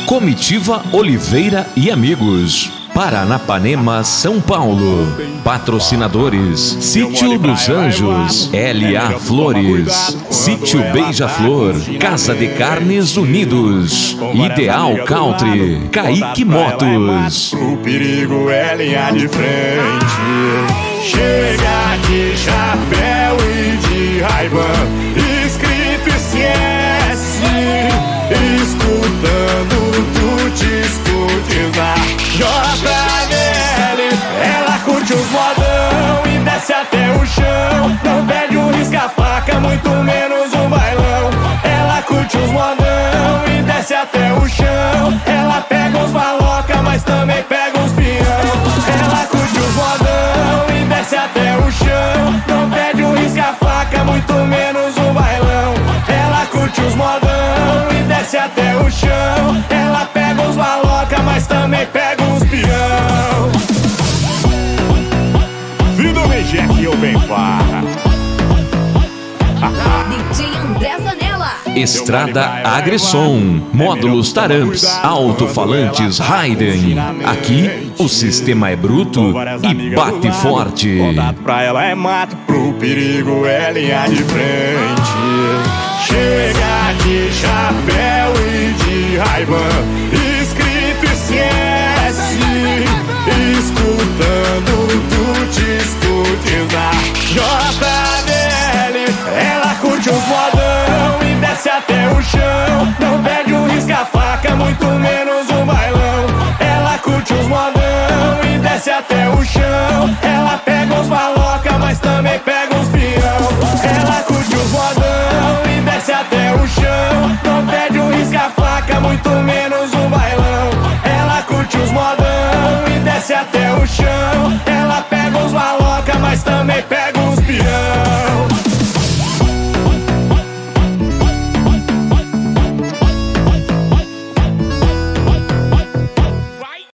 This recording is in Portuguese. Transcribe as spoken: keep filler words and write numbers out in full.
Comitiva Oliveira e Amigos, Paranapanema, São Paulo. Patrocinadores: Sítio dos Anjos, L A Flores, Sítio Beija-Flor, Casa de Carnes Unidos, Ideal Country, Kaique Motos. O perigo é linha de frente. Chega de chapéu e de Ray-Ban, escrito esquece, escutando tutis tutis na J L. Ela curte os modão e desce até o chão, não pede um risca-faca, muito menos um bailão. Ela curte os modão e desce até o chão, ela pega uns maloca, mas também pega uns peão. Ela curte os modão e desce até o chão, não pede um risca-faca, muito menos um bailão. Ela curte os modão e desce até o chão, ela pega uns maloca, mas também pega uns peão. Vindo o Jack ou bem farra. D J André Zanella. Estrada Agresson, módulos Taramps, alto-falantes Hayden. Aqui o sistema é bruto e bate forte. Contato pra ela é mato, pro perigo é linha de frente. Chega de chapéu e de Ray-Ban,